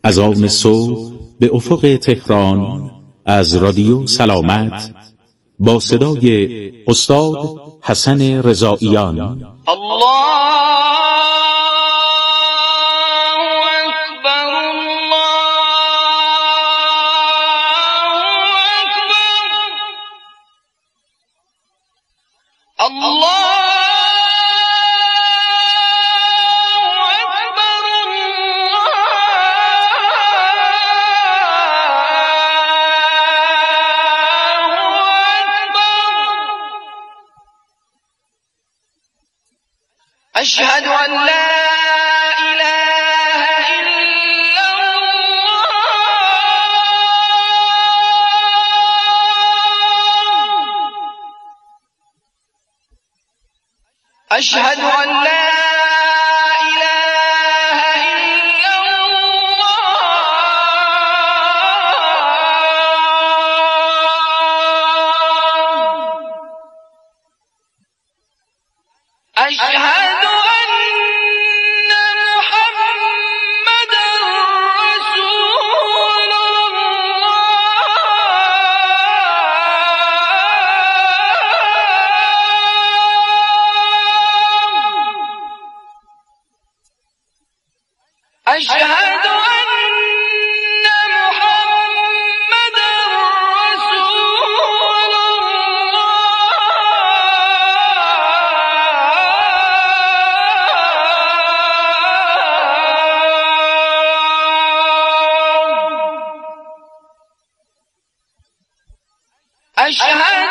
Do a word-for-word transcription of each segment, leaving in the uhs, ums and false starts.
از آن صبح به افق تهران از رادیو سلامت با صدای استاد حسن رضاییان. الله أشهد أن لا إله إلا الله أشهد أن لا إله إلا الله أشهد أشهد أن محمدا رسول الله أشهد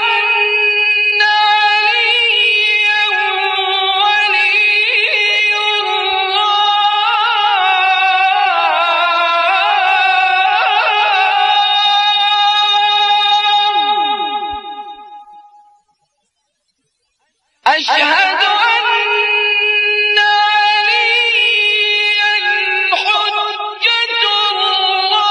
أشهد أن عليا حجة الله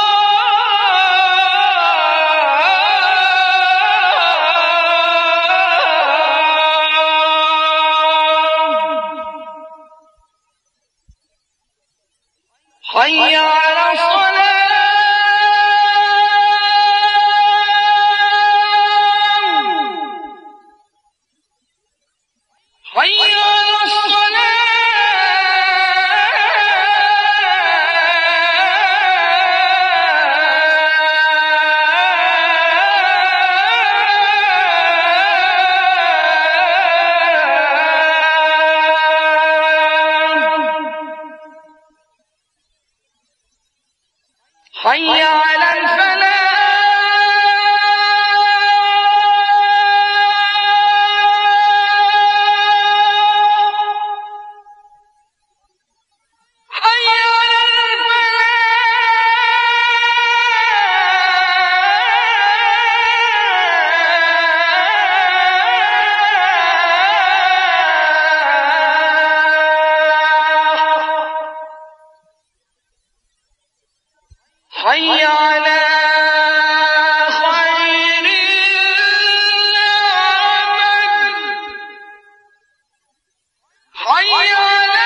حي على الصلاة حي على الصلاة حي على الفلاح حي على خير العمل حي على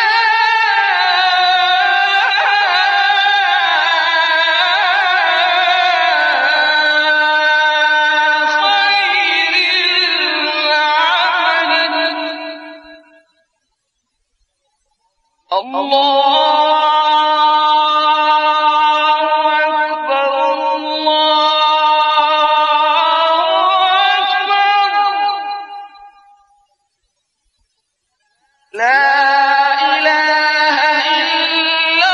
خير العمل الله لا إله إلا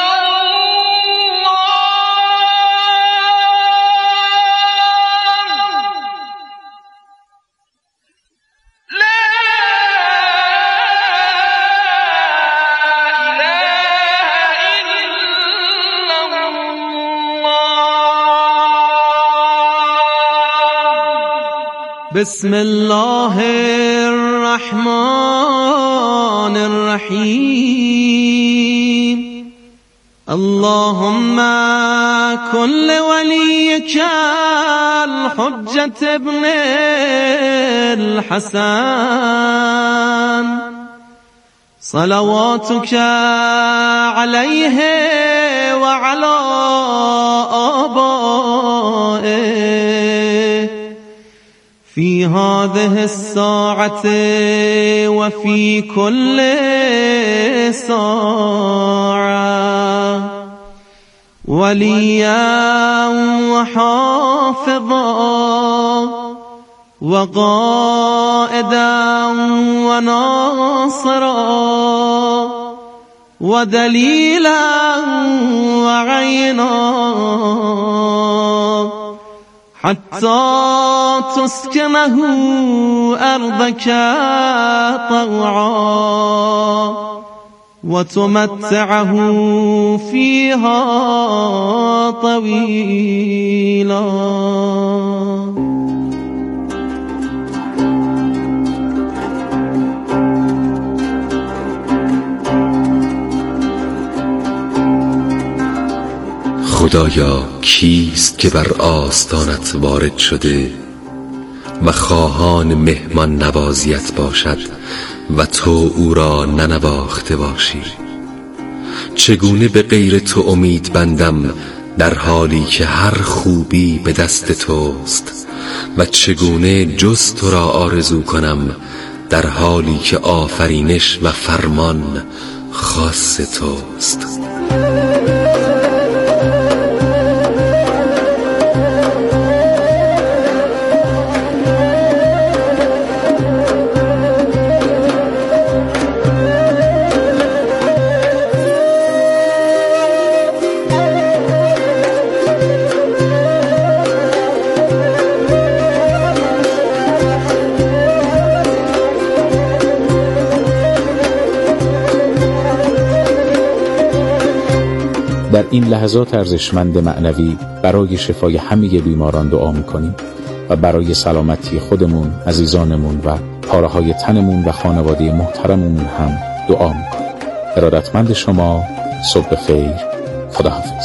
الله لا إله إلا الله. بسم الله الرحمن الرحيم. اللهم كن لوليك الحجة ابن الحسن صلواتك عليه على آبائه في هذه الساعة وفي كل ساعة وليا وحافظا وقائدا وناصرا ودليلا وعينا حتى تسكنه أرضك طوعا وتمتعه فيها طويلا. خدایا کیست که بر آستانت وارد شده و خواهان مهمان نوازیت باشد و تو او را ننواخته باشی؟ چگونه به غیر تو امید بندم در حالی که هر خوبی به دست توست و چگونه جز تو را آرزو کنم در حالی که آفرینش و فرمان خاص توست. در این لحظات ارزشمند معنوی برای شفای همه بیماران دعا می‌کنیم و برای سلامتی خودمون، عزیزانمون و پاره‌های تنمون و خانواده محترممون هم دعا می‌کنیم. ارادتمند شما، صبح خیر، خداحافظ.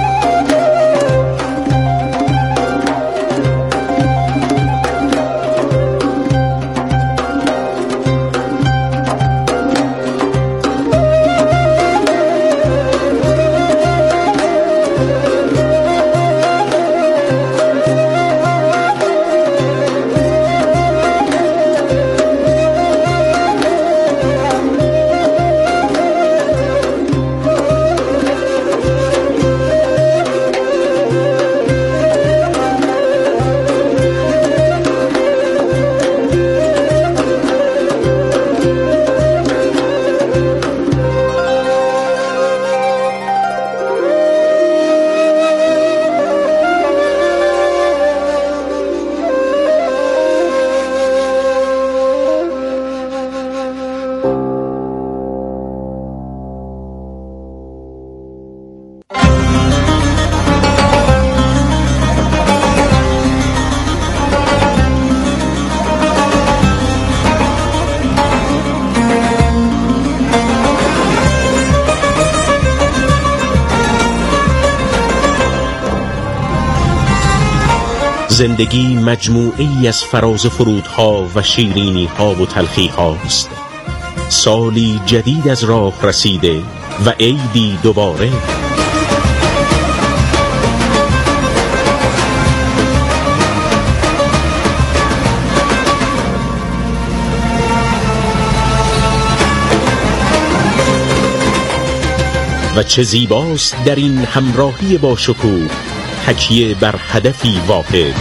زندگی مجموعه‌ای از فراز و فرودها و شیرینی‌ها و تلخی‌هاست. سالی جدید از راه رسیده و عیدی دوباره. و چه زیباست در این همراهی با شکوه، تکیه بر هدفی واحد.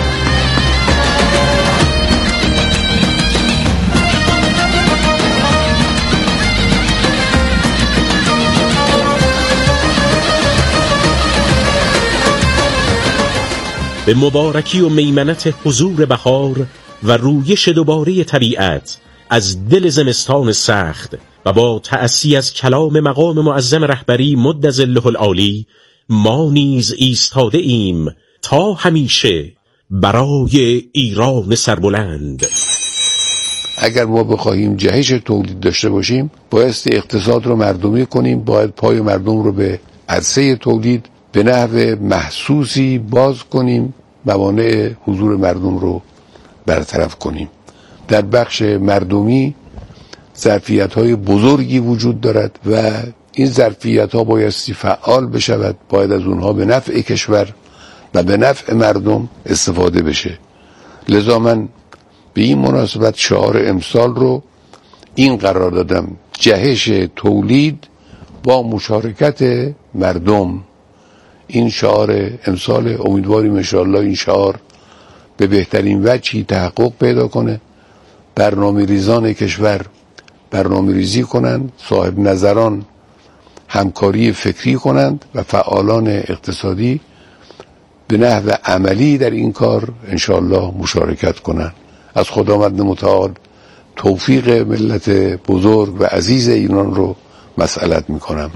به مبارکی و میمنت حضور بهار و رویش دوباره طبیعت از دل زمستان سخت و با تأسی از کلام مقام معظم رهبری مد ظله العالی، ما نیز ایستاده ایم تا همیشه برای ایران سربلند. اگر ما بخواهیم جهش تولید داشته باشیم، بایستی اقتصاد رو مردمی کنیم، باید پای مردم رو به عرصه تولید به نحو محسوسی باز کنیم، موانع حضور مردم رو برطرف کنیم. در بخش مردمی ظرفیت‌های بزرگی وجود دارد و این ظرفیت ها بایستی فعال بشود، باید از اونها به نفع کشور و به نفع مردم استفاده بشه. لذا من به این مناسبت شعار امسال رو این قرار دادم: جهش تولید با مشارکت مردم. این شعار امسال، امیدواریم انشاءالله این شعار به بهترین وجهی تحقق پیدا کنه. برنامه ریزان کشور برنامه ریزی کنند، صاحب نظران همکاری فکری کنند و فعالان اقتصادی به نحو عملی در این کار انشاءالله مشارکت کنند. از خداوند متعال توفیق ملت بزرگ و عزیز ایران رو مسئلت میکنم.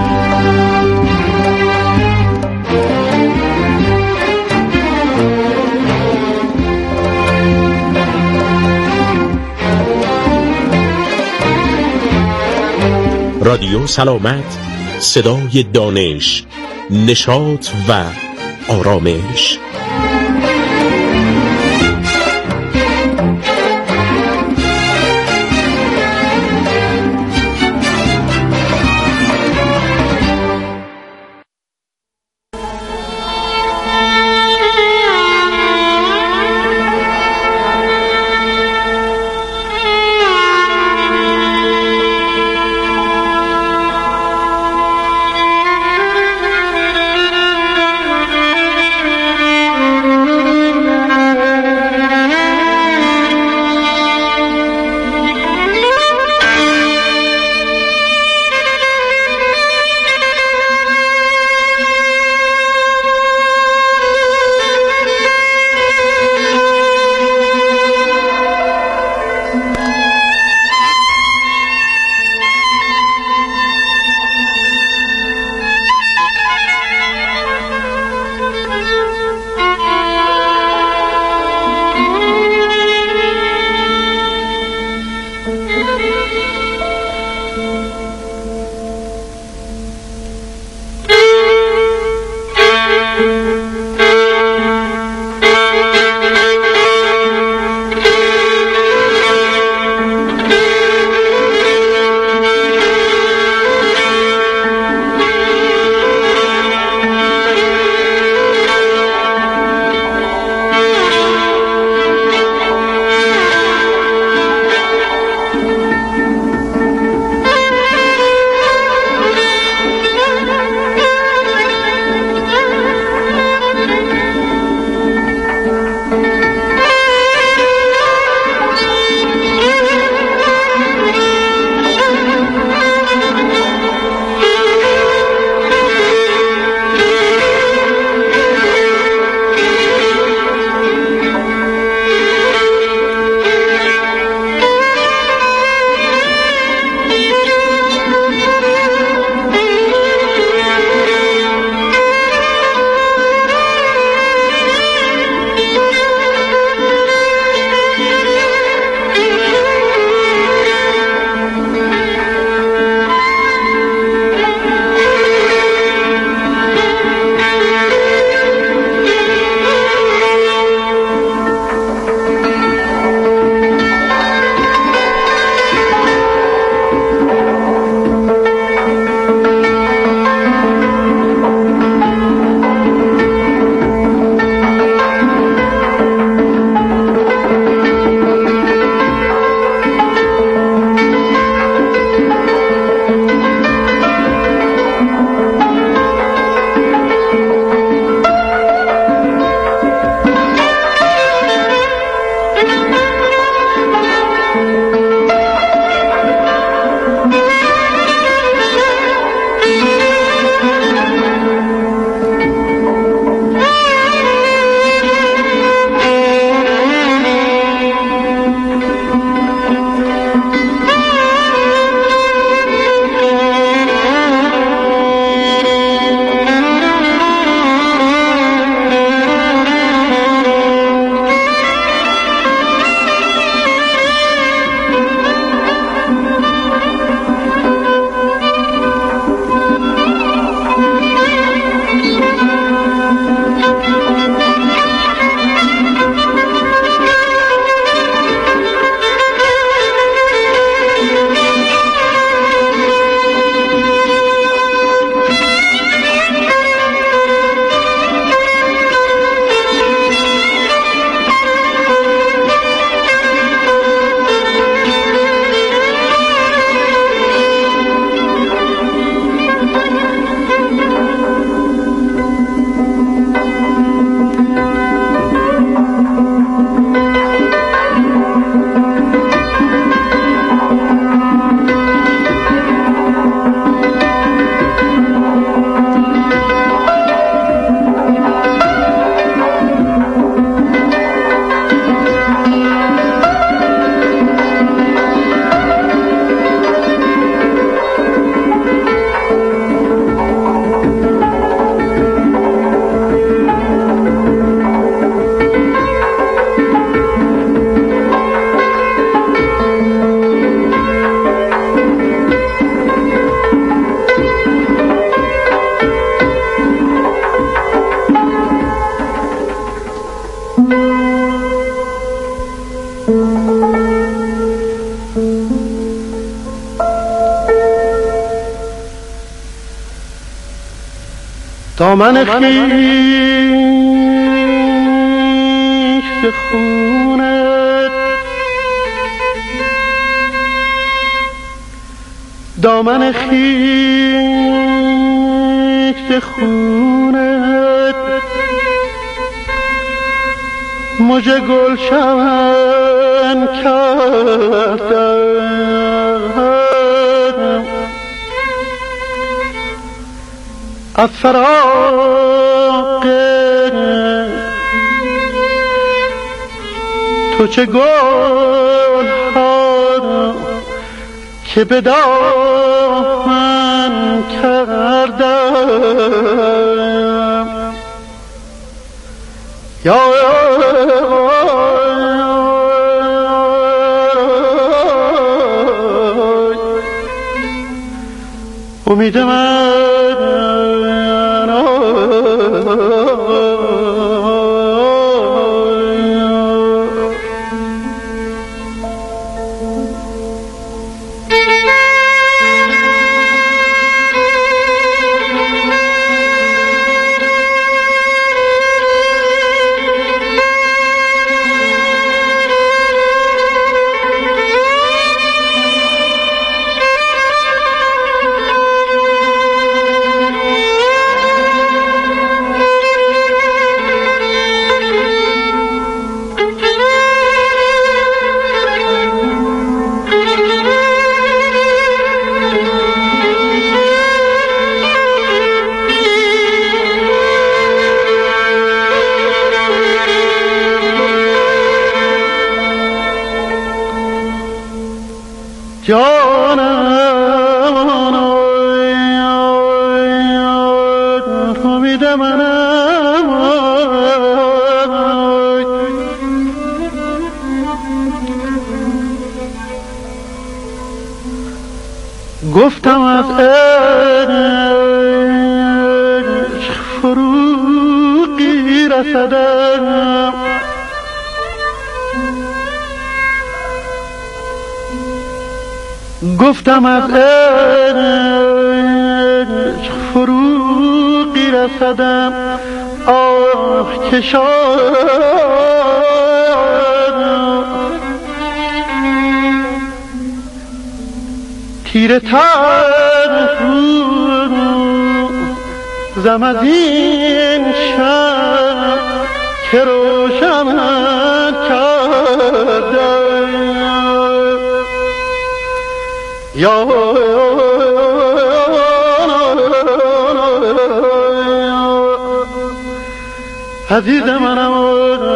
رادیو سلامت، صدای دانش، نشاط و آرامش. دامن خیش خونت دامن خیش خونت مژه گلشن کردم از فراق تو چه گل ها که به دامن کردم یا امید من جانم امید منم گفتم از عشق فروغی رسدم گفتم از عشق فروغی رسدم آه که شاد تیر تر زم از این شب که روشن کردم یا عزیز منم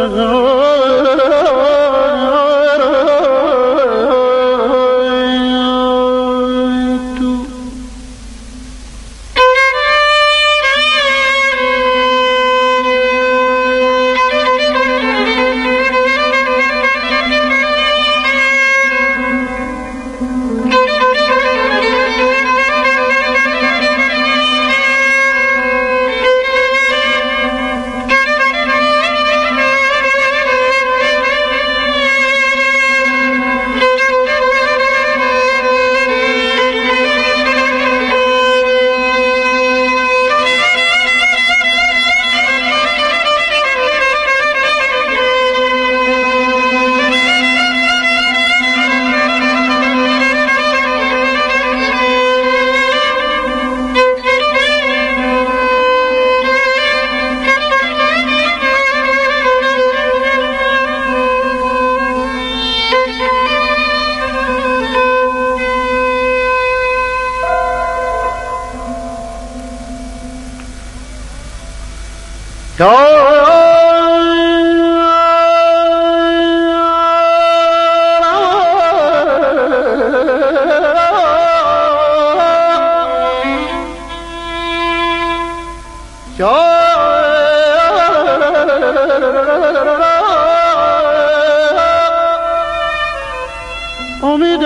امید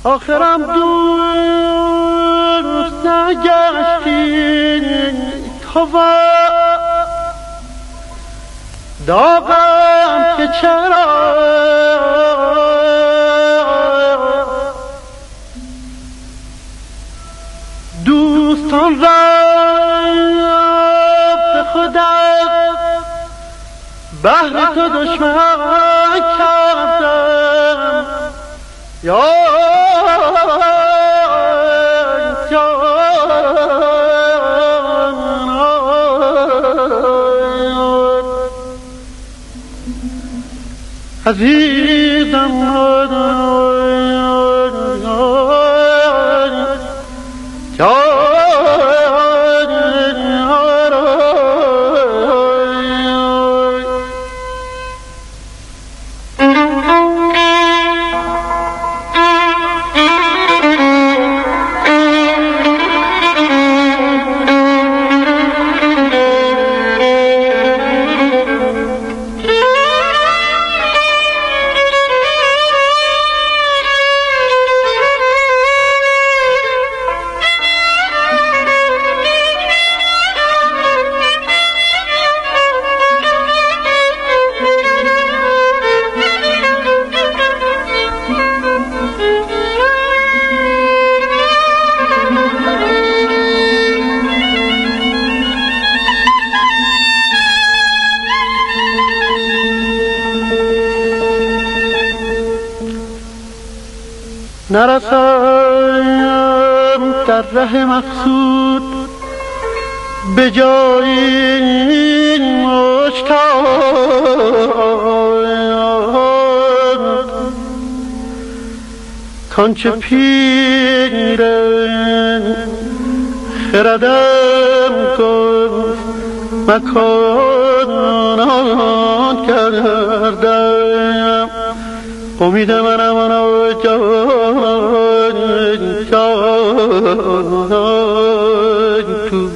آخرم دوست نگشتی تو داغم که چرا دوستان را به خودم بهر تو دشمن کردم یا عزیزم نرسم در ره مقصود به جای مشتاق کانچه پیر خردم گفت مکانان کردم امید منم آنو جان جان تو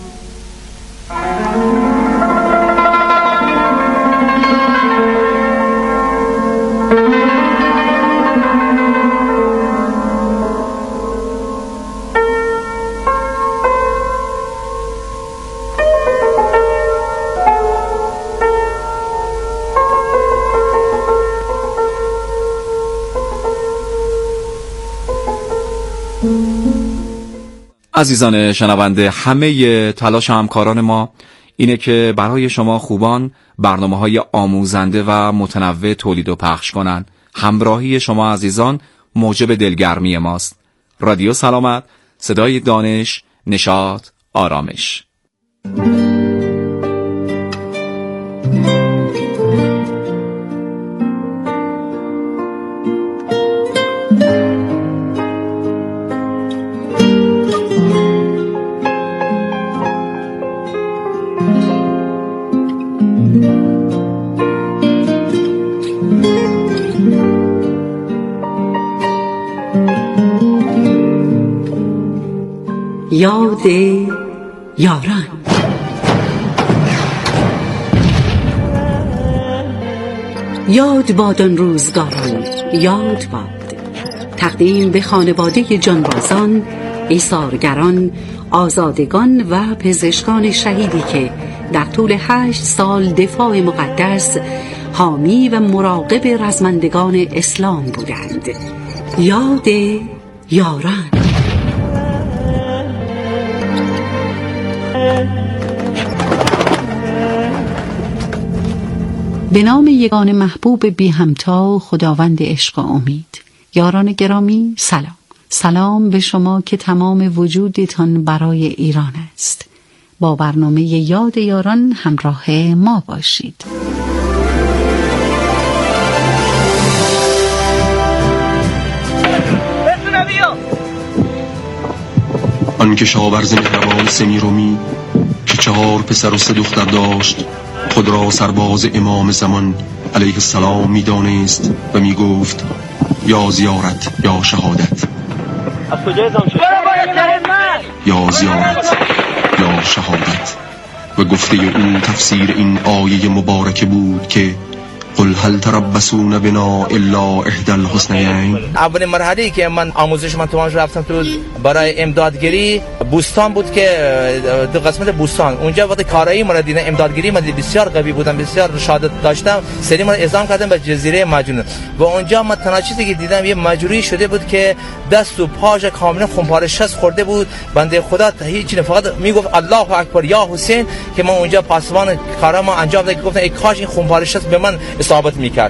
عزیزان شنونده، همه تلاش همکاران ما اینه که برای شما خوبان برنامه‌های آموزنده و متنوع تولید و پخش کنن. همراهی شما عزیزان موجب دلگرمی ماست. رادیو سلامت، صدای دانش، نشاط، آرامش. یاد یاران. یاد باد آن روزگاران، یاد باد. تقدیم به خانواده جانبازان، ایثارگران، آزادگان و پزشکان شهیدی که در طول هشت سال دفاع مقدس، حامی و مراقب رزمندگان اسلام بودند. یاد یاران. به نام یگان محبوب بی همتا، خداوند عشق و امید. یاران گرامی، سلام. سلام به شما که تمام وجودتان برای ایران است. با برنامه یاد یاران همراه ما باشید. آن کشاورز مهربان سمیرومی که چهار پسر و سه دختر داشت، خود را سرباز امام زمان علیه السلام می دانست و می گفت یا زیارت یا شهادت، یا زیارت یا شهادت. و گفته او تفسیر این آیه مبارکه بود که قل هل تربصون بنا الا احدى الحسنیین. اولین مرحله‌ای که من آموزش من تو رفتم تو برای امدادگیری بوستان بود که تو قسمت بوستان اونجا وقتی کارایی من دیدم امدادگیری من بسیار قوی بودم، بسیار رشادت داشتم، سری من اعزام کردم به جزیره مجنون و اونجا من تنها چیزی که دیدم یه مجروحی شده بود که دست و پاش کاملا خونپاره شکست خورده بود. بنده خدا هیچ نه فقط میگفت الله اکبر یا حسین که من اونجا پاسبان کارا ما انجام دادم که گفتم ای کاش این خونپاره شکست به من اصابت میکرد.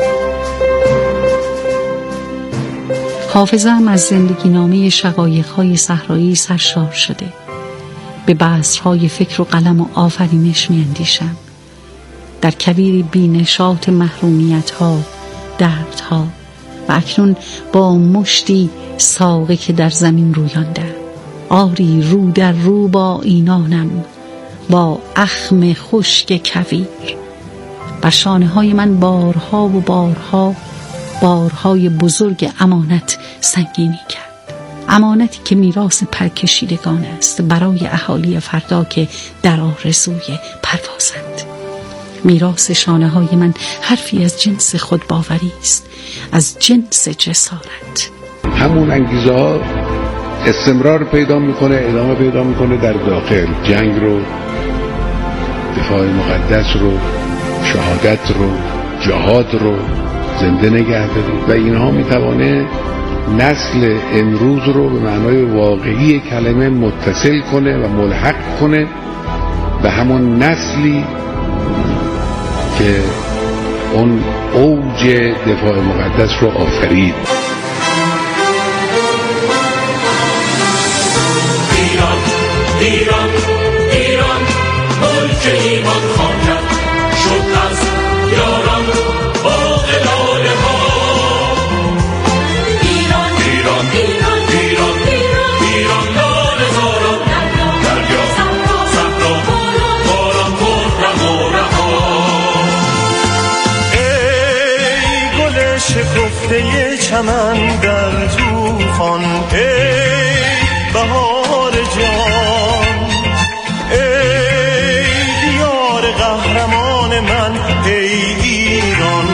حافظم از زندگی نامه شقایق‌های صحرایی سرشار شده. به بذرهای فکر و قلم و آفرینش می‌اندیشم. در کویری بی‌نشاط محرومیت‌ها، دردها و اکنون با مشتی ساقه که در زمین رویانده. آری رو در رو با اینانم، با اخم خشک کویر. بر شانه‌های من بارها و بارها بارهای بزرگ امانت سنگینی کرد. امانتی که میراث پرکشیدگان است برای اهالی فردا که در آرزوی پروازند. میراث شانه‌های من حرفی از جنس خودباوری است، از جنس جسارت. همون انگیزه ها استمرار پیدا میکنه، ادامه پیدا میکنه در داخل. جنگ رو، دفاع مقدس رو، شهادت رو، جهاد رو زنده نگه دارید و اینها میتوانه نسل امروز رو به معنای واقعی کلمه متصل کنه و ملحق کنه به همون نسلی که اون اوج دفاع مقدس رو آفرید. ایران ایران ایران ملک ایمان خواهد شد از یاران باغ لاله ها. ایران ایران ایران ایران ایران لاله زاران دریا صحرا باران خرم و رها. ای گل شکفته چمن در طوفان، ای بهار جان، ای دیار قهرمان من، ای ایران.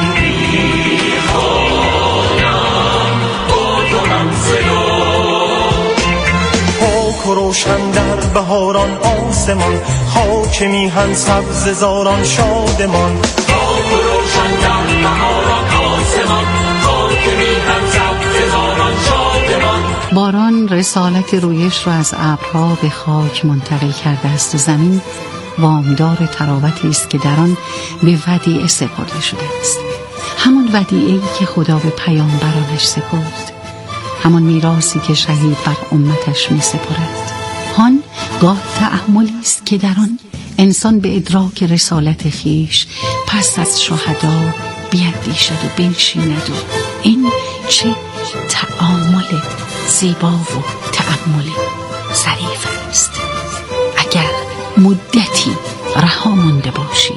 ایرانم با تو هم صدا، پاک و روشن در بهاران آسمان، خاک میهن سبز زاران شادمان. پاک و روشن در بهاران آسمان، خاک میهن سبز زاران شادمان. باران رسالت رویش را از ابرها به خاک منتقل کرده است و زمین وامدار تراوتی است که در آن به ودیعه سپرده شده است. همان ودیعه‌ای که خدا به پیامبرانش سپرد، همان میراثی که شهید بر امتش می سپرد. هان گاه تأملی است که در آن انسان به ادراک رسالت خیش پس از شهدا بیندیشد و بنشیند و این چه تأمل زیبا و تأمل ظریف است. اگر مدتی رها مانده باشی